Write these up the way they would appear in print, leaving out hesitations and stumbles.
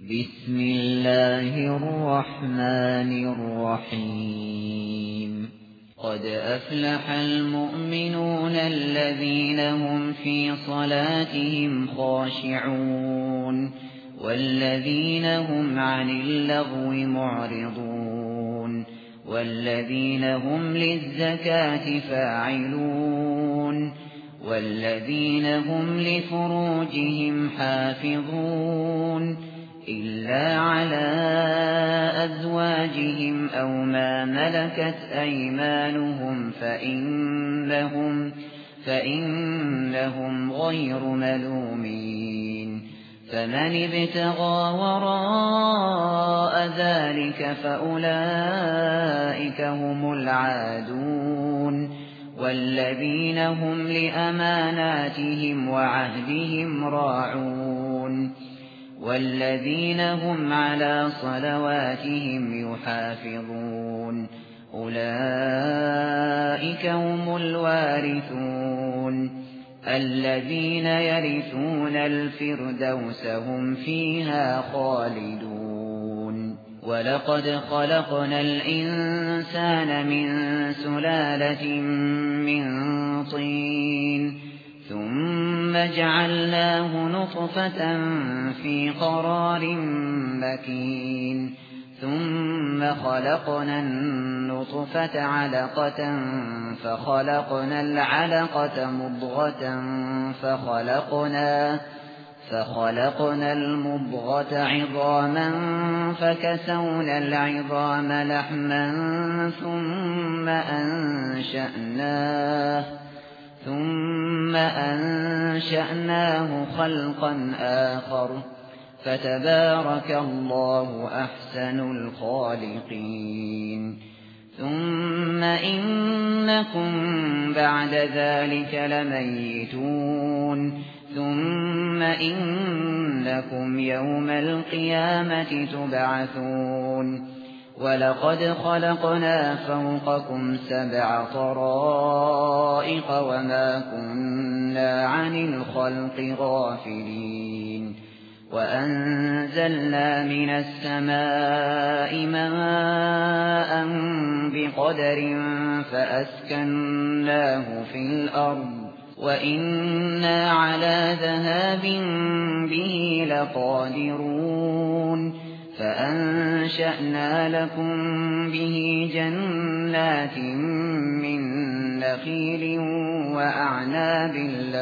بسم الله الرحمن الرحيم قد أفلح المؤمنون الذين هم في صلاتهم خاشعون والذين هم عن اللغو معرضون والذين هم للزكاة فاعلون والذين هم لفروجهم حافظون إلا على أزواجهم أو ما ملكت أيمانهم فإنهم غير ملومين فمن ابتغى وراء ذلك فأولئك هم العادون والذين هم لأماناتهم وعهدهم راعون والذين هم على صلواتهم يحافظون أولئك هم الوارثون الذين يرثون الفردوس هم فيها خالدون ولقد خلقنا الإنسان من سلالة من طين ثم جعلناه نطفة في قرار مكين ثم خلقنا النطفة علقة فخلقنا العلقة مضغة فخلقنا المضغة عظاما فكسونا العظام لحما ثم أنشأناه خلقا آخر فتبارك الله أحسن الخالقين ثم إنكم بعد ذلك لميتون ثم إنكم يوم القيامة تبعثون ولقد خلقنا فوقكم 7 طرائق وما كنا عن الخلق غافلين وأنزلنا من السماء ماء بقدر فأسكناه في الأرض وإنا على ذهاب به لقادرون فأنشأنا لكم به جنات من نخيل وأعناب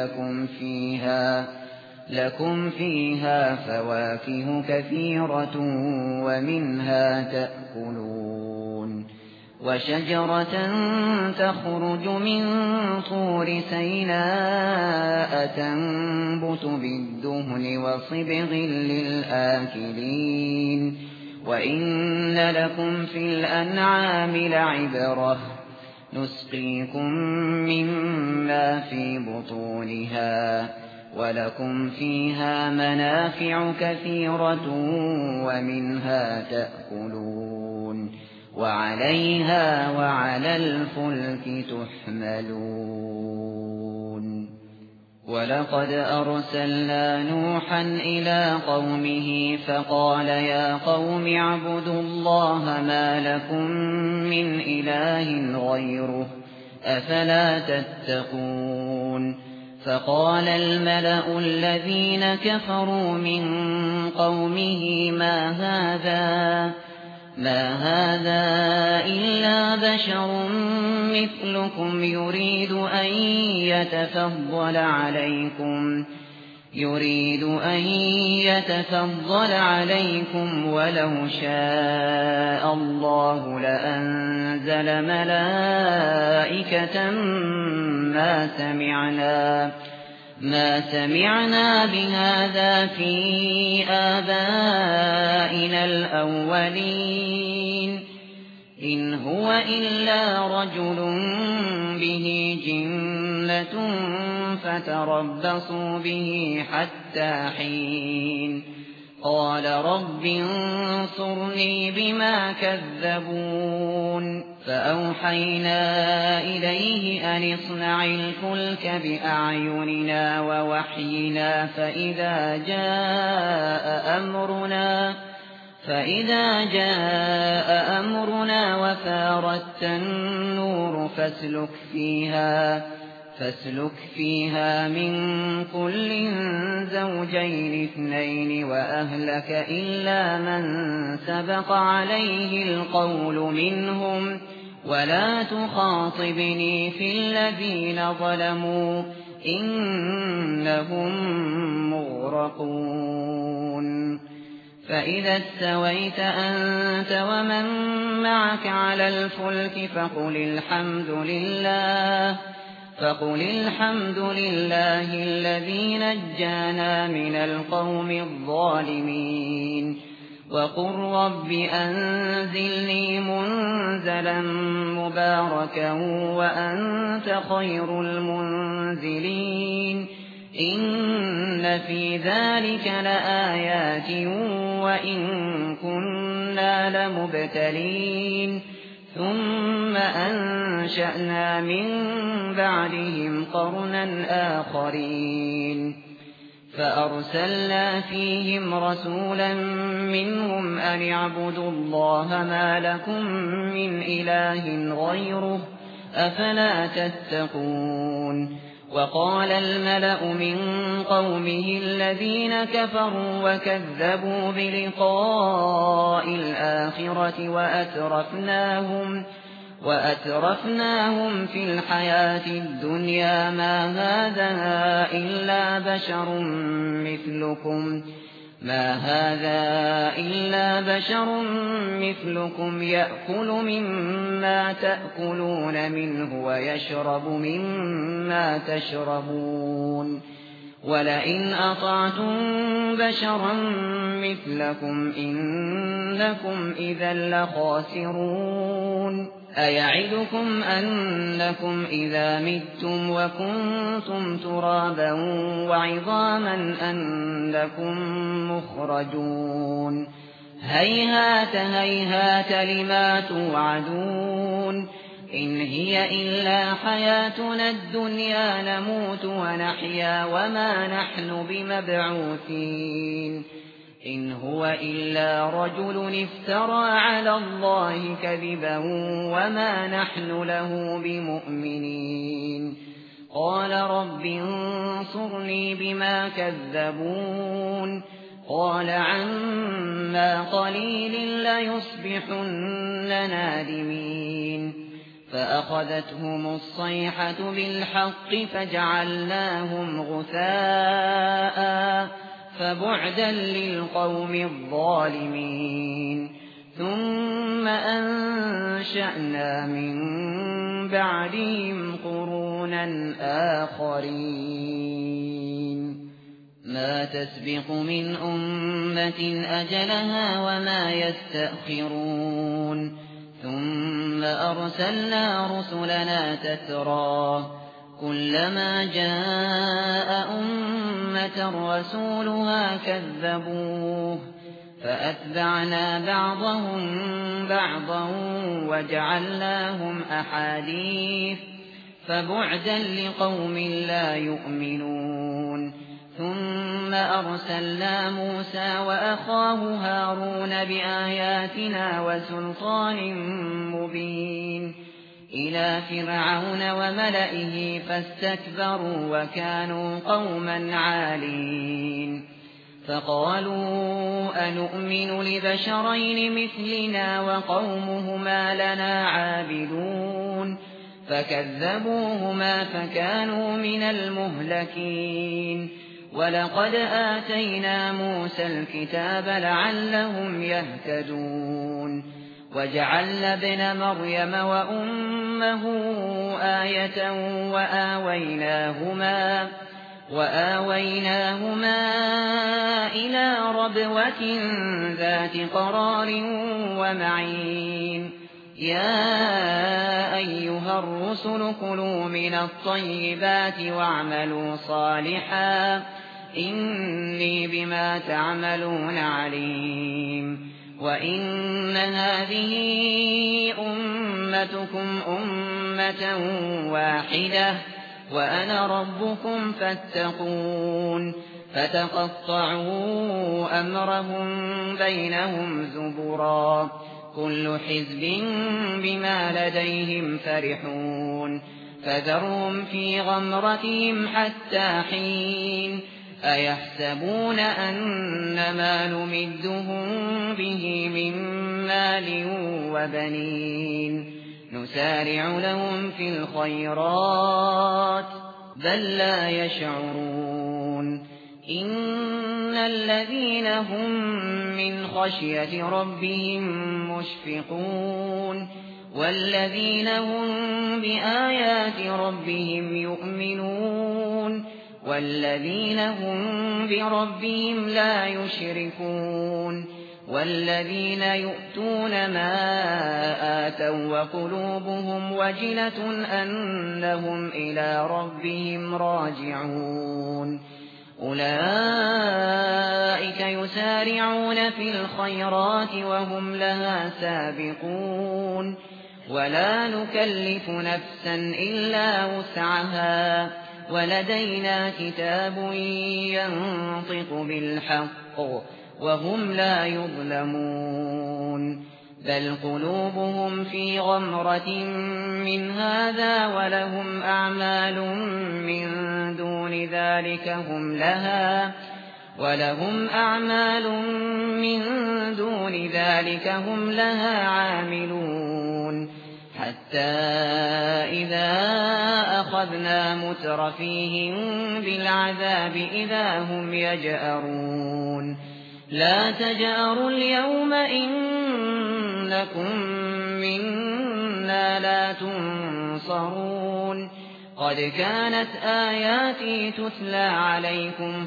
لكم فيها فواكه كثيرة ومنها تأكلون وشجرة تخرج من طور سيناء تنبت بالدهن وصبغ للآكلين وإن لكم في الأنعام لعبرة نسقيكم مما في بطونها ولكم فيها منافع كثيرة ومنها تأكلون وعليها وعلى الفلك تحملون ولقد أرسلنا نوحا إلى قومه فقال يا قوم اعبدوا الله ما لكم من إله غيره أفلا تتقون فقال الملأ الذين كفروا من قومه ما هذا إلا بشر مثلكم يريد أن يتفضل عليكم ولو شاء الله لأنزل ملائكة ما سمعنا بهذا في آبائنا الأولين إن هو إلا رجل به جنة فتربصوا به حتى حين قال رب انصرني بما كذبون فأوحينا إليه أن اصنع الفلك بأعيننا ووحينا فإذا جاء أمرنا وفارت النور فاسلك فيها من كل زوجين اثنين وأهلك إلا من سبق عليه القول منهم ولا تخاطبني في الذين ظلموا إنهم مغرقون فإذا استويت أنت ومن معك على الفلك فقل الحمد لله الذي نجانا من القوم الظالمين وقل رب أنزلني منزلا مباركا وأنت خير المنزلين إن في ذلك لآيات وإن كنا لمبتلين ثم أنشأنا من بعدهم قرنا آخرين فأرسلنا فيهم رسولا منهم أن اعبدوا الله ما لكم من إله غيره أفلا تتقون وقال الملأ من قومه الذين كفروا وكذبوا بلقاء الآخرة وأترفناهم في الحياة الدنيا ما هذا إلا بشر مثلكم يأكل مما تأكلون منه ويشرب مما تشربون ولئن أطعتم بشرا مثلكم إنكم إذا لخاسرون أيعدكم أنكم إذا متم وكنتم ترابا وعظاما أنكم مخرجون هيهات هيهات لما توعدون إن هي إلا حياتنا الدنيا نموت ونحيا وما نحن بمبعوثين إن هو إلا رجل افترى على الله كذبا وما نحن له بمؤمنين قال رب انصرني بما كذبون قال عما قليل ليصبحن نادمين فأخذتهم الصيحة بالحق فجعلناهم غثاء فبعدا للقوم الظالمين ثم أنشأنا من بعدهم قرونا آخرين ما تسبق من أمة أجلها وما يستأخرون ثم أرسلنا رسلنا تترى كلما جاء أمة رسولها كذبوه فأتبعنا بعضهم بعضا وجعلناهم أحاديث فبعدا لقوم لا يؤمنون ثم أرسلنا موسى وأخاه هارون بآياتنا وسلطان مبين إلى فرعون وملئه فاستكبروا وكانوا قوما عالين فقالوا أنؤمن لبشرين مثلنا وقومهما لنا عابدون فكذبوهما فكانوا من المهلكين ولقد آتينا موسى الكتاب لعلهم يهتدون وجعلنا ابن مريم وأمه آية وآويناهما إلى ربوة ذات قرار ومعين يا أيها الرسل كلوا من الطيبات واعملوا صالحا إني بما تعملون عليم وإن هذه أمتكم أمة واحدة وأنا ربكم فاتقون فتقطعوا أمرهم بينهم زبرا كل حزب بما لديهم فرحون فذرهم في غمرتهم حتى حين أيحسبون أنما نمدهم به من مال وبنين نسارع لهم في الخيرات بل لا يشعرون إن الذين هم من خشية ربهم مشفقون والذين هم بآيات ربهم يؤمنون والذين هم بربهم لا يشركون والذين يؤتون ما آتوا وقلوبهم وجلة أنهم إلى ربهم راجعون أولئك يسارعون في الخيرات وهم لها سابقون ولا نكلف نفسا إلا وسعها ولدينا كتاب ينطق بالحق وهم لا يظلمون بل قلوبهم في غمرة من هذا ولهم أعمال من دون ذلك هم لها عاملون حتى إذا أخذنا مترفيهم بالعذاب إذا هم يجأرون لا تجأروا اليوم إنكم منا لا تنصرون قد كانت آياتي تتلى عليكم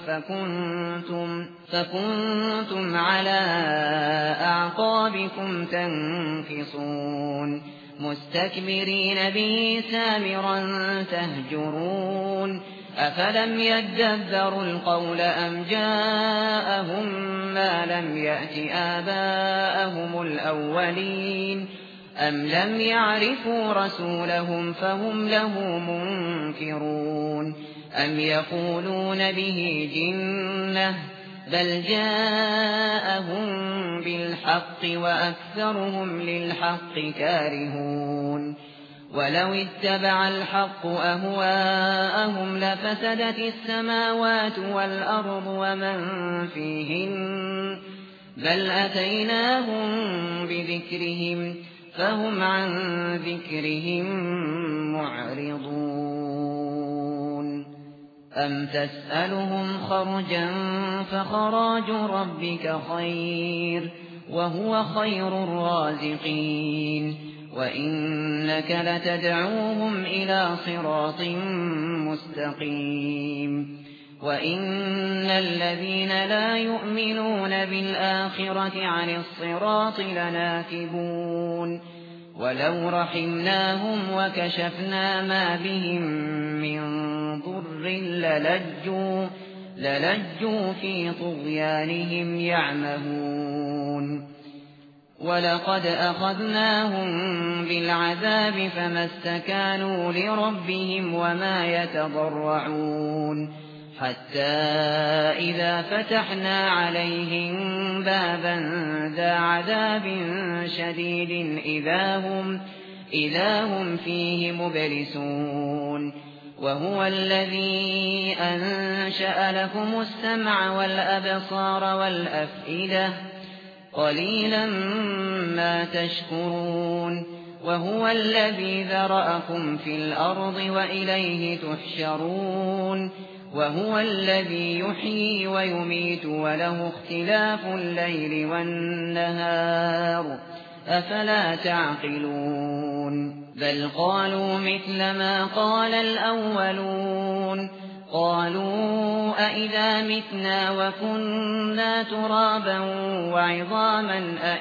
فكنتم على أعقابكم تنكصون مستكبرين به سامرا تهجرون أفلم يدبروا القول أم جاءهم ما لم يأت آباءهم الأولين أم لم يعرفوا رسولهم فهم له منكرون أم يقولون به جنة بل جاءهم بالحق وأكثرهم للحق كارهون ولو اتبع الحق أهواءهم لفسدت السماوات والأرض ومن فيهن بل أتيناهم بذكرهم فهم عن ذكرهم معرضون أم تسألهم خرجا فخراج ربك خير وهو خير الرازقين وإنك لتدعوهم إلى صراط مستقيم وإن الذين لا يؤمنون بالآخرة عن الصراط لناكبون ولو رحمناهم وكشفنا ما بهم من ضر للجوا في طغيانهم يعمهون ولقد أخذناهم بالعذاب فما استكانوا لربهم وما يتضرعون حتى إذا فتحنا عليهم بابا ذا عذاب شديد إذا هم فيه مبلسون وهو الذي أنشأ لكم السمع والأبصار والأفئدة قليلا ما تشكرون وهو الذي ذرأكم في الأرض وإليه تحشرون وهو الذي يحيي ويميت وله اختلاف الليل والنهار أفلا تعقلون بل قالوا مثل ما قال الأولون قالوا أئذا متنا وكنا ترابا وعظاما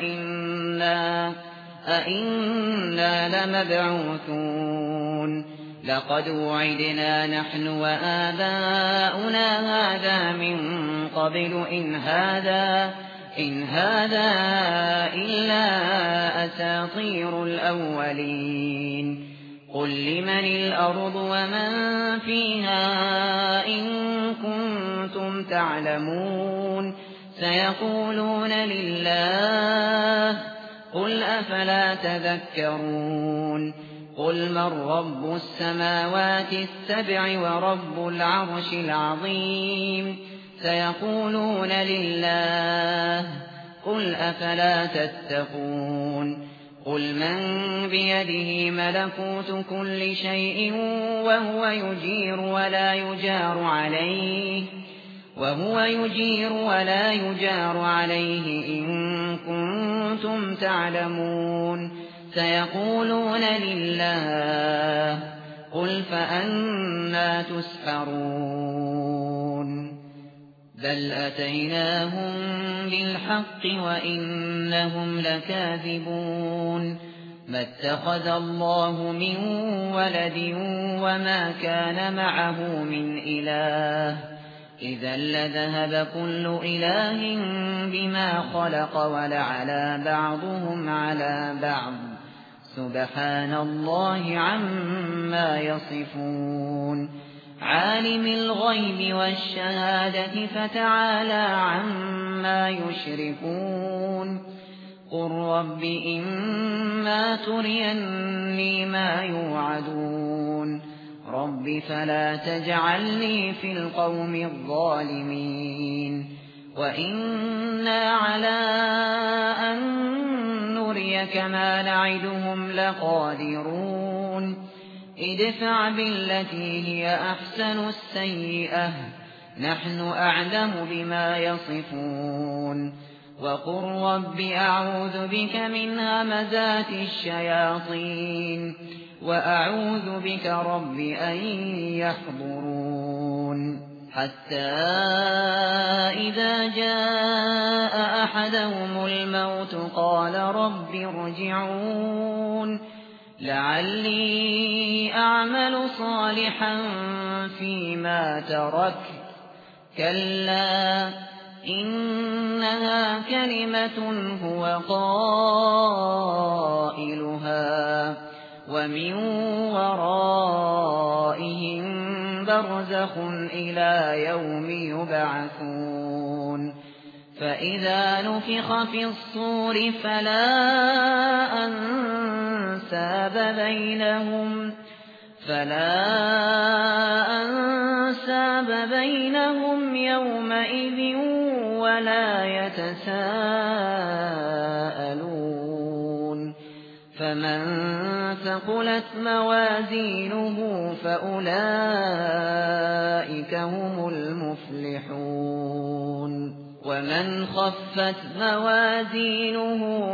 أئنا لمبعوثون لقد وعدنا نحن وآباؤنا هذا من قبل إن هذا إلا أساطير الأولين قل لمن الأرض ومن فيها إن كنتم تعلمون سيقولون لله قل أفلا تذكرون قل من رب السماوات السبع ورب العرش العظيم سيقولون لله قل أفلا تتقون قل من بيده ملكوت كل شيء وهو يجير ولا يجار عليه إن كنتم تعلمون سيقولون لله قل فأنى تسحرون بل أتيناهم بالحق وإنهم لكاذبون ما اتخذ الله من ولد وما كان معه من إله إذا لذهب كل إله بما خلق ولعلى بعضهم على بعض سبحان الله عما يصفون عالم الغيب والشهادة فتعالى عما يشركون قل رب إما تريني ما يوعدون رب فلا تجعلني في القوم الظالمين وإنا على أن نريك ما نعدهم لقادرون ادفع بالتي هي أحسن السيئة نحن أعلم بما يصفون وقل رب أعوذ بك من همزات الشياطين وأعوذ بك رب أن يحضرون حتى إذا جاء أحدهم الموت قال رب ارجعون لعلي أعمل صالحا فيما تركت كلا إنها كلمة هو قائلها ومن ورائهم برزخ إلى يوم يبعثون فإذا نفخ في الصور فلا أنساب بينهم يومئذ ولا يتساءلون فمن ثقلت موازينه فأولئك هم المفلحون ومن خفت موازينه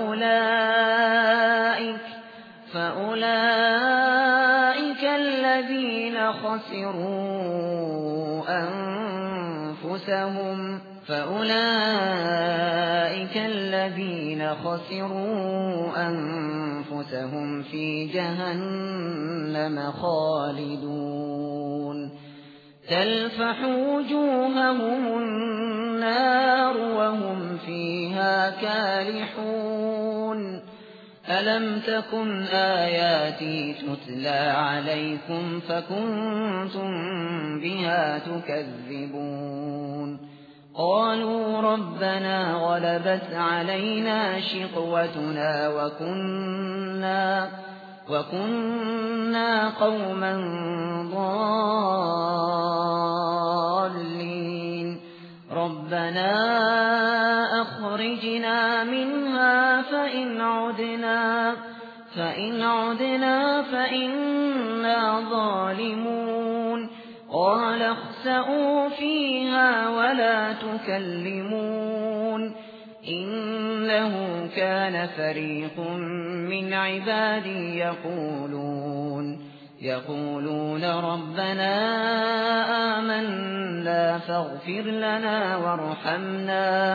فأولئك الذين خسروا أنفسهم في جهنم خالدون تلفح وجوههم النار وهم فيها كالحون ألم تكن آياتي تتلى عليكم فكنتم بها تكذبون قالوا ربنا غلبت علينا شقوتنا وكنا قوما ضالين ربنا أخرجنا منها فإن عدنا فإنا ظالمون قال اخسئوا فيها ولا تكلمون إنه كان فريق من عبادي يقولون ربنا آمنا فاغفر لنا وارحمنا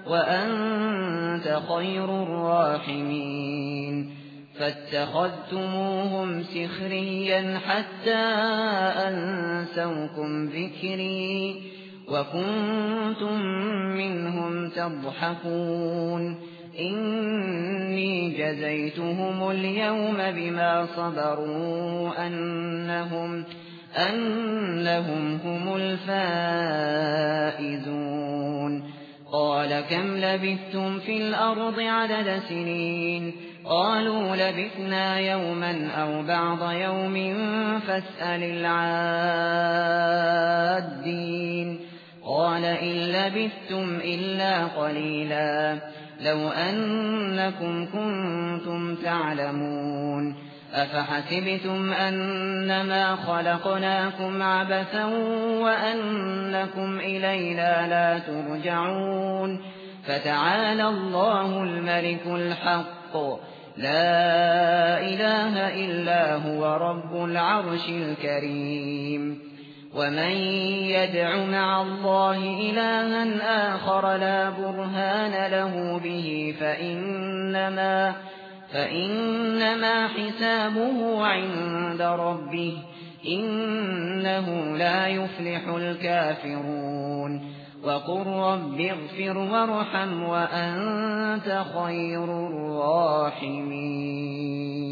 وأنت خير الراحمين فاتخذتموهم سخريا حتى أنسوكم ذكري وكنتم منهم تضحكون إني جزيتهم اليوم بما صبروا أنهم هم الفائزون قال كم لبثتم في الأرض عدد سنين قالوا لبثنا يوما أو بعض يوم فاسأل العادين قال إن لبثتم إلا قليلا لو أنكم كنتم تعلمون أفحسبتم أنما خلقناكم عبثا وأنكم إلينا لا ترجعون فتعالى الله الملك الحق لا إله إلا هو رب العرش الكريم ومن يدع مع الله إلها آخر لا برهان له به فإنما حسابه عند ربه إنه لا يفلح الكافرون وقل رب اغفر وارحم وأنت خير الراحمين